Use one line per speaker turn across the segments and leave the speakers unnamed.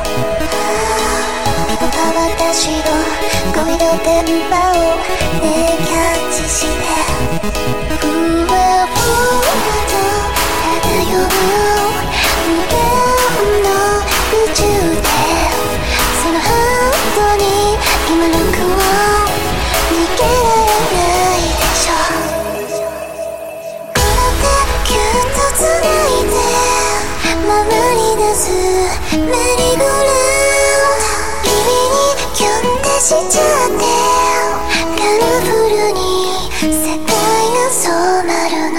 パパ私の恋の電波をねキャッチしてふわふわと漂う無限の宇宙でそのハートに今ロックを逃げられないでしょこの手ぎゅっとつないで回り出すメリーゴーランド君にキュンってしちゃってカラフルに世界が染まるの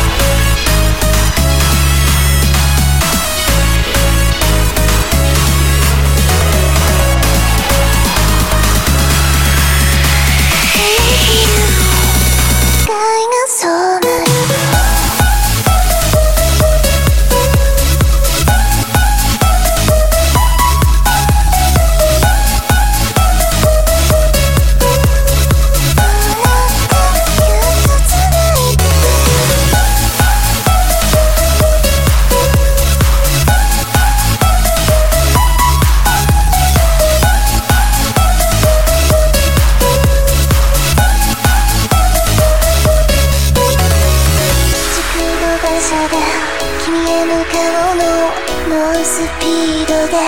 君へ向かうの猛スピードで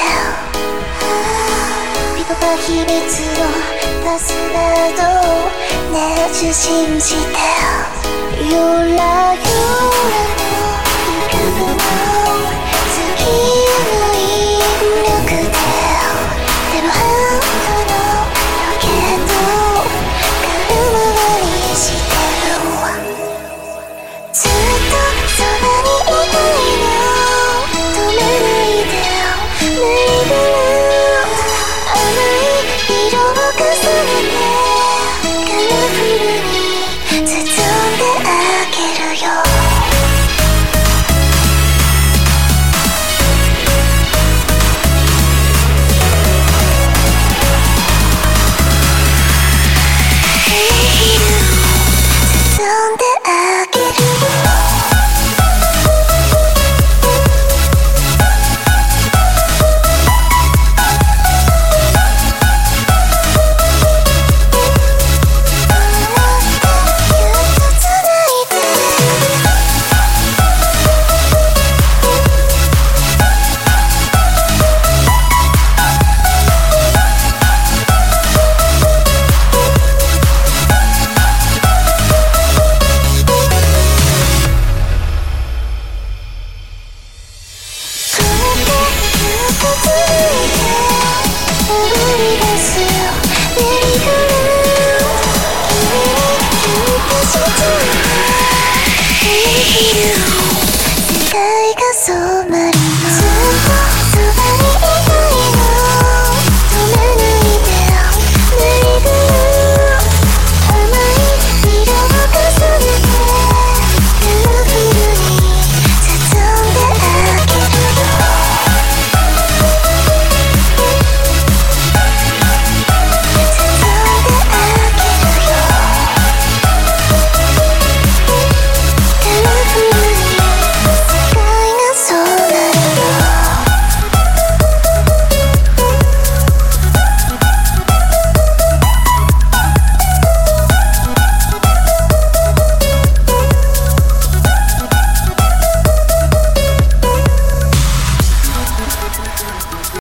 ピコパ秘密のパスワードをね受信してゆらゆら